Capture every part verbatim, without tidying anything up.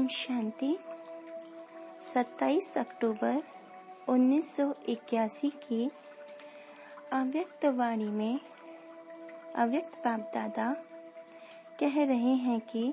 ओम शांति। सत्ताईस अक्टूबर उन्नीस सौ इक्यासी की अव्यक्त वाणी में अव्यक्त बाप दादा कह रहे हैं कि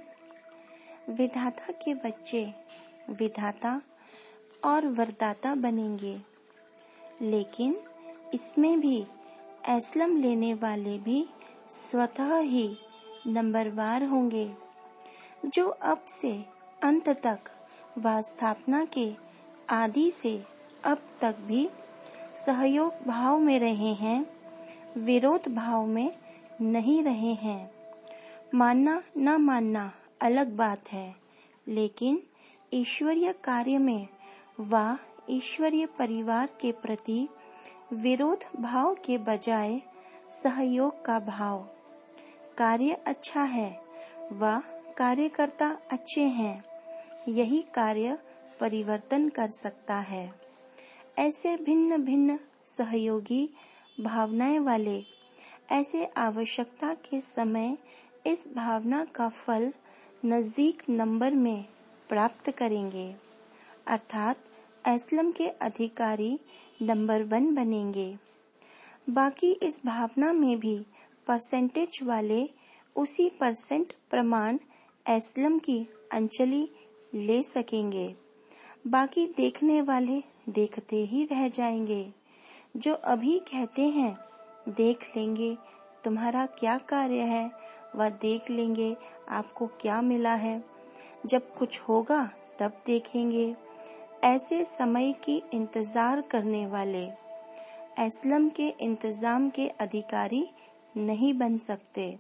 विधाता के बच्चे विधाता और वरदाता बनेंगे, लेकिन इसमें भी एस्लम लेने वाले भी स्वतः ही नंबरवार होंगे, जो अब से अंत तक व स्थापना के आदि से अब तक भी सहयोग भाव में रहे हैं, विरोध भाव में नहीं रहे हैं। मानना न मानना अलग बात है, लेकिन ईश्वरीय कार्य में व ईश्वरीय परिवार के प्रति विरोध भाव के बजाय सहयोग का भाव। कार्य अच्छा है व कार्यकर्ता अच्छे हैं, यही कार्य परिवर्तन कर सकता है। ऐसे भिन्न भिन्न सहयोगी भावनाएं वाले ऐसे आवश्यकता के समय इस भावना का फल नजदीक नंबर में प्राप्त करेंगे, अर्थात एस्लम के अधिकारी नंबर वन बनेंगे। बाकी इस भावना में भी परसेंटेज वाले उसी परसेंट प्रमाण एस्लम की अंजलि ले सकेंगे। बाकी देखने वाले देखते ही रह जाएंगे, जो अभी कहते हैं देख लेंगे तुम्हारा क्या कार्य है व देख लेंगे आपको क्या मिला है, जब कुछ होगा तब देखेंगे। ऐसे समय की इंतजार करने वाले एस्लम के इंतजाम के अधिकारी नहीं बन सकते।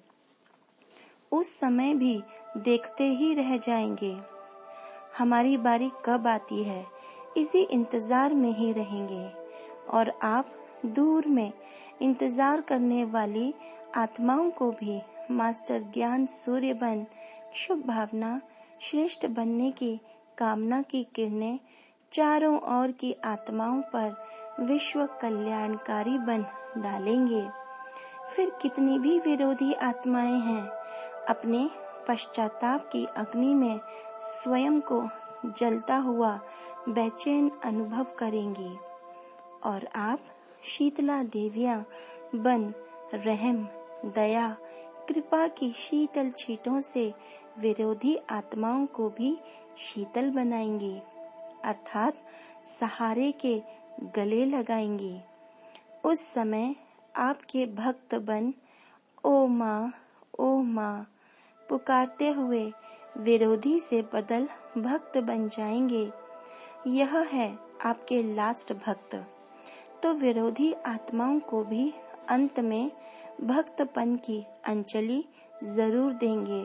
उस समय भी देखते ही रह जाएंगे, हमारी बारी कब आती है, इसी इंतजार में ही रहेंगे। और आप दूर में इंतजार करने वाली आत्माओं को भी मास्टर ज्ञान सूर्य बन शुभ भावना श्रेष्ठ बनने की कामना की किरणें चारों ओर की आत्माओं पर विश्व कल्याणकारी बन डालेंगे। फिर कितनी भी विरोधी आत्माएं हैं, अपने पश्चाताप की अग्नि में स्वयं को जलता हुआ बेचैन अनुभव करेंगी, और आप शीतला देवियां बन रहम दया कृपा की शीतल छींटों से विरोधी आत्माओं को भी शीतल बनाएंगी, अर्थात सहारे के गले लगाएंगी। उस समय आपके भक्त बन ओ माँ ओ माँ पुकारते हुए विरोधी से बदल भक्त बन जाएंगे। यह है आपके लास्ट भक्त, तो विरोधी आत्माओं को भी अंत में भक्तपन की अंजलि जरूर देंगे।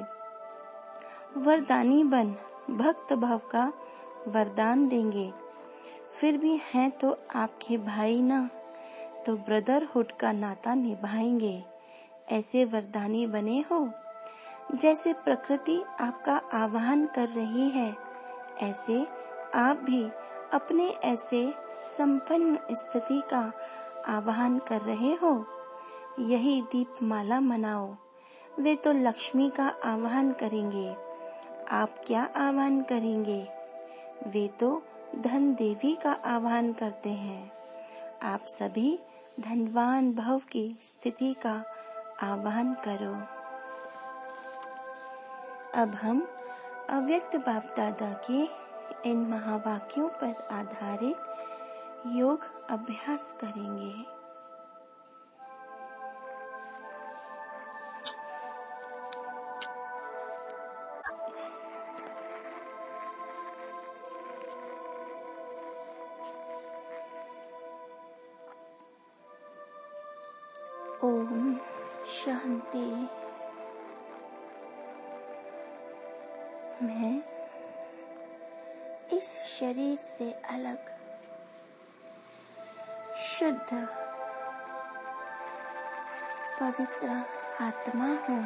वरदानी बन भक्त भाव का वरदान देंगे। फिर भी हैं तो आपके भाई ना, तो ब्रदरहुड का नाता निभाएंगे। ऐसे वरदानी बने हो, जैसे प्रकृति आपका आह्वान कर रही है, ऐसे आप भी अपने ऐसे संपन्न स्थिति का आह्वान कर रहे हो। यही दीपमाला मनाओ, वे तो लक्ष्मी का आह्वान करेंगे, आप क्या आह्वान करेंगे? वे तो धन देवी का आह्वान करते हैं, आप सभी धनवान भव की स्थिति का आह्वान करो। अब हम अव्यक्त बाप दादा के इन महावाक्यों पर आधारित योग अभ्यास करेंगे। ओम शांति। मैं इस शरीर से अलग शुद्ध पवित्र आत्मा हूँ।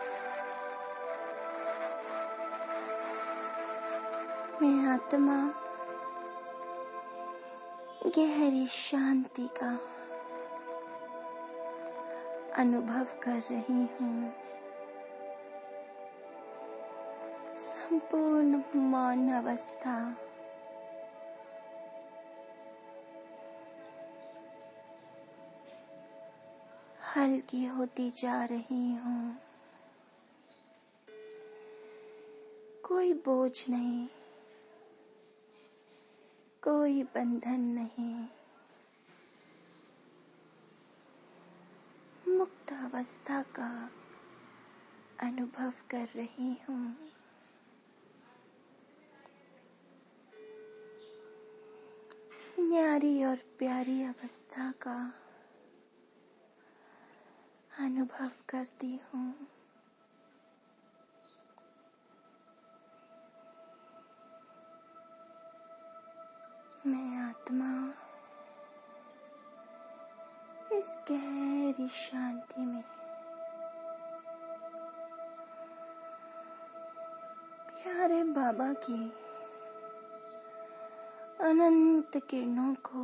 मैं आत्मा गहरी शांति का अनुभव कर रही हूँ। संपूर्ण मौन अवस्था हल्की होती जा रही हूँ। कोई बोझ नहीं, कोई बंधन नहीं, मुक्त अवस्था का अनुभव कर रही हूँ। न्यारी और प्यारी अवस्था का अनुभव करती हूँ। मैं आत्मा इस गहरी शांति में प्यारे बाबा की अनंत किरणों को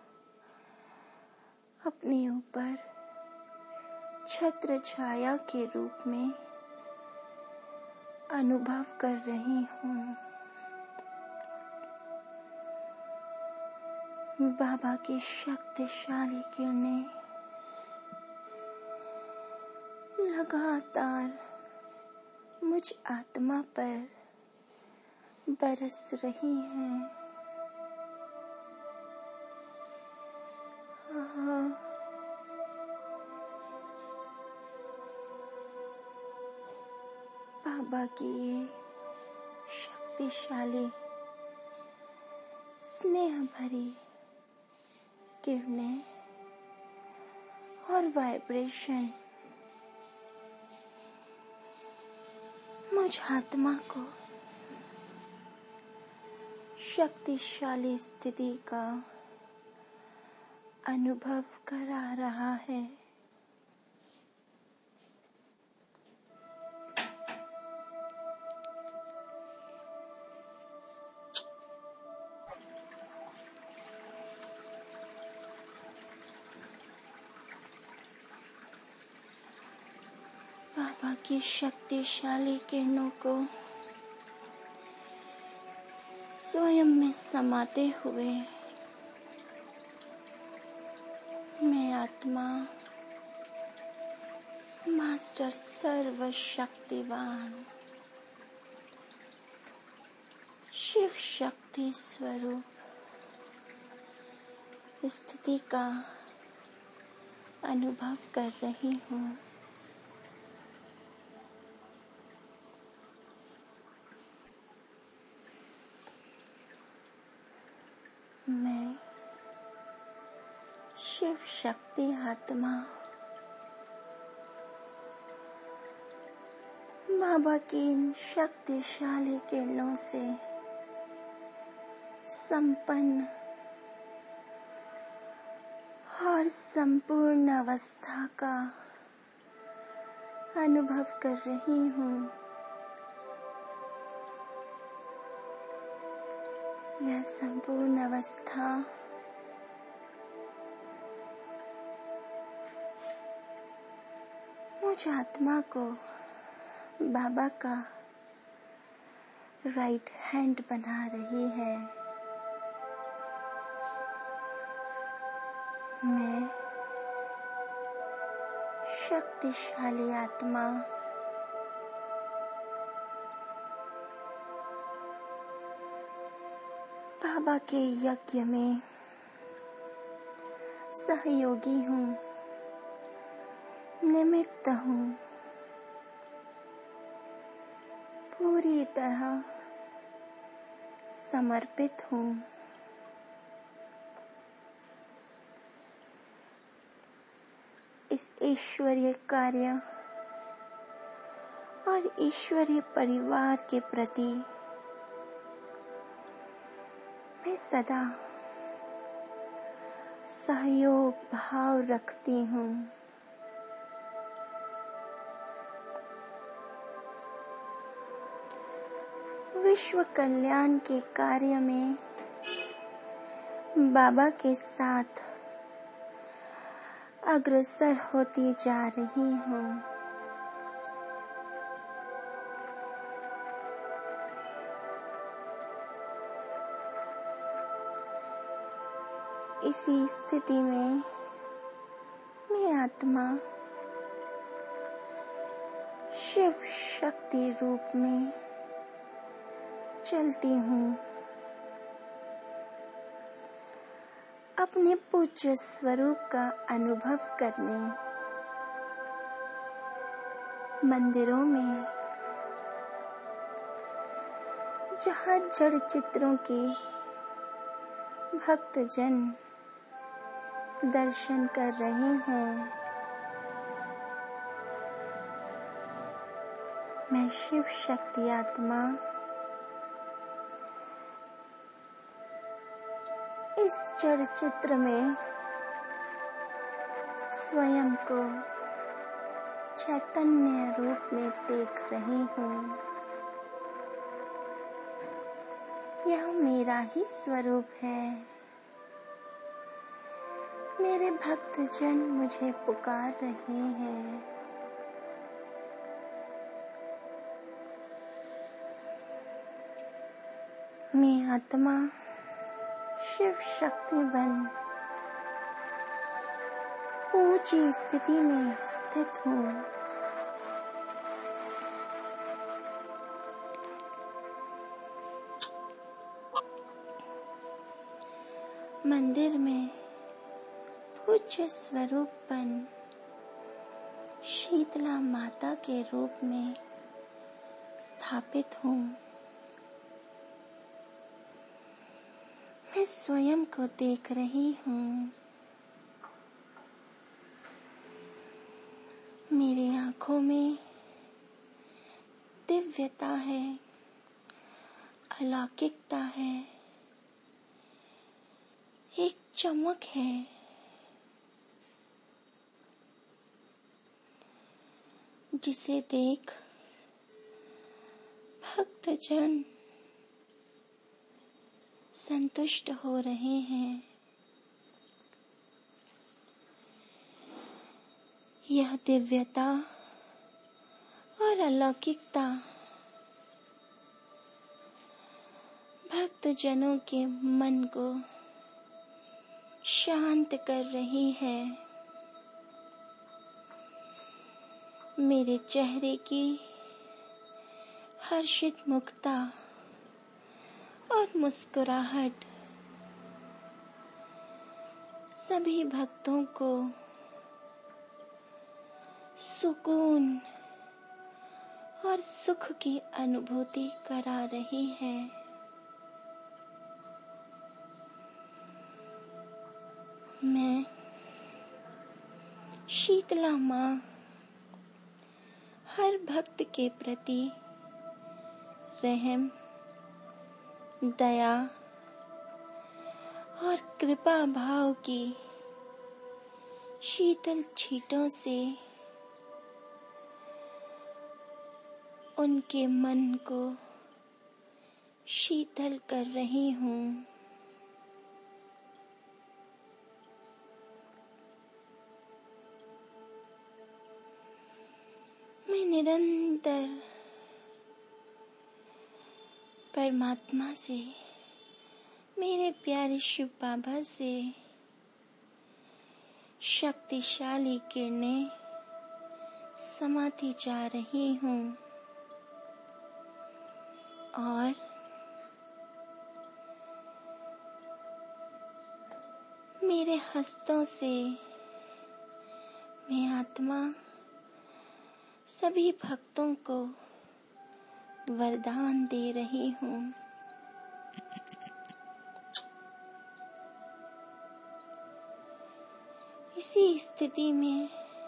अपने ऊपर छत्र छाया के रूप में अनुभव कर रही हूँ। बाबा की शक्तिशाली किरणें लगातार मुझ आत्मा पर बरस रही हैं। बाबा की ये शक्तिशाली स्नेह भरी किरणें और वाइब्रेशन मुझ आत्मा को शक्तिशाली स्थिति का अनुभव करा रहा है। बाबा की शक्तिशाली किरणों को स्वयं में समाते हुए मैं आत्मा मास्टर सर्वशक्तिवान शिव शक्ति स्वरूप स्थिति का अनुभव कर रही हूँ। मैं शिव शक्ति आत्मा बाबा की इन शक्तिशाली किरणों से संपन्न और संपूर्ण अवस्था का अनुभव कर रही हूँ। यह संपूर्ण अवस्था मुझ आत्मा को बाबा का राइट हैंड बना रही है। मैं शक्तिशाली आत्मा बाबा के यज्ञ में सहयोगी हूँ, निमित्त हूँ, पूरी तरह समर्पित हूँ। इस ईश्वरीय कार्य और ईश्वरीय परिवार के प्रति मैं सदा सहयोग भाव रखती हूँ। विश्व कल्याण के कार्य में बाबा के साथ अग्रसर होती जा रही हूँ। इसी स्थिति में मैं आत्मा शिव शक्ति रूप में चलती हूँ। अपने पूज्य स्वरूप का अनुभव करने मंदिरों में, जहाँ जड़ चित्रों के भक्तजन दर्शन कर रहे हैं, मैं शिव शक्ति आत्मा इस जड़ चित्र में स्वयं को चैतन्य रूप में देख रही हूँ। यह मेरा ही स्वरूप है। मेरे भक्तजन मुझे पुकार रहे हैं। मैं आत्मा शिव शक्ति बन ऊंची स्थिति में स्थित हूँ। मंदिर में पूज्य स्वरूपन शीतला माता के रूप में स्थापित हूँ। मैं स्वयं को देख रही हूँ। मेरी आँखों में दिव्यता है, अलौकिकता है, एक चमक है। जिसे देख भक्तजन संतुष्ट हो रहे हैं। यह दिव्यता और अलौकिकता भक्तजनों के मन को शांत कर रही है। मेरे चेहरे की हर्षित मुखता और मुस्कुराहट सभी भक्तों को सुकून और सुख की अनुभूति करा रही है। मैं शीतला माँ हर भक्त के प्रति रहम, दया और कृपा भाव की शीतल छींटों से उनके मन को शीतल कर रही हूँ। मैं निरंतर परमात्मा से, मेरे प्यारे शिव बाबा से शक्तिशाली किरणें समाती जा रही हूँ और मेरे हस्तों से मैं आत्मा सभी भक्तों को वरदान दे रही हूँ। इसी स्थिति में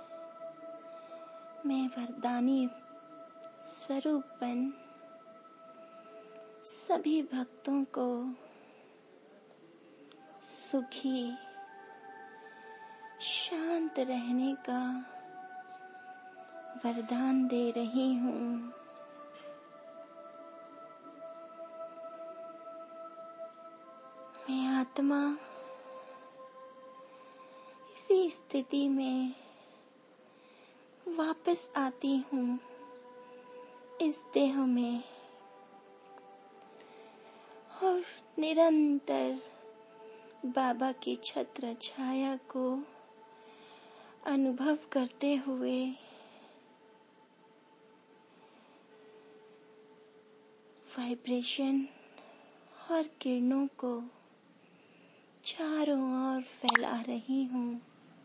मैं वरदानी स्वरूप बन सभी भक्तों को सुखी, शांत रहने का वरदान दे रही हूँ। मैं आत्मा इसी स्थिति में वापस आती हूँ इस देह में और निरंतर बाबा की छत्र छाया को अनुभव करते हुए वाइब्रेशन और किरणों को चारों ओर फैला रही हूँ।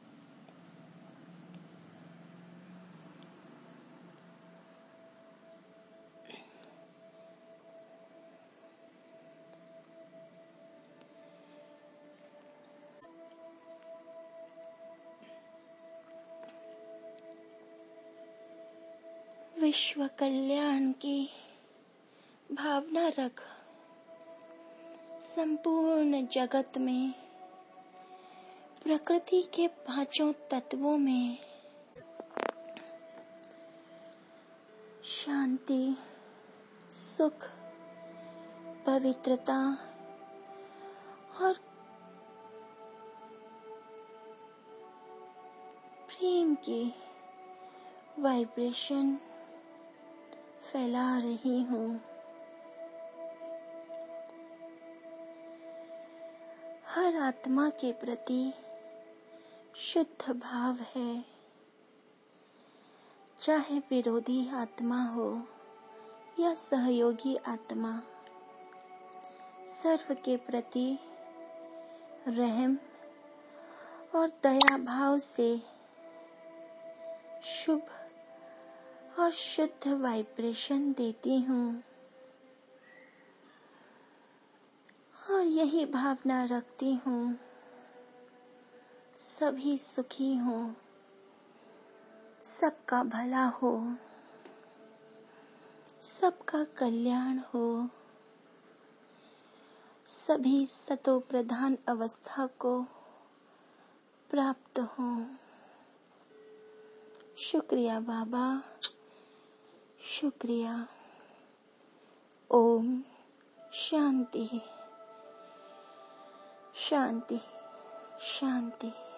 विश्व कल्याण की भावना रख संपूर्ण जगत में प्रकृति के पांचों तत्वों में शांति, सुख, पवित्रता और प्रेम की वाइब्रेशन फैला रही हूँ। हर आत्मा के प्रति शुद्ध भाव है, चाहे विरोधी आत्मा हो या सहयोगी आत्मा। सर्व के प्रति रहम और दया भाव से शुभ और शुद्ध वाइब्रेशन देती हूँ और यही भावना रखती हूँ सभी सुखी हो, सबका भला हो, सबका कल्याण हो, सभी सतो प्रधान अवस्था को प्राप्त हो। शुक्रिया बाबा, शुक्रिया। ओम शांति शांति शांति।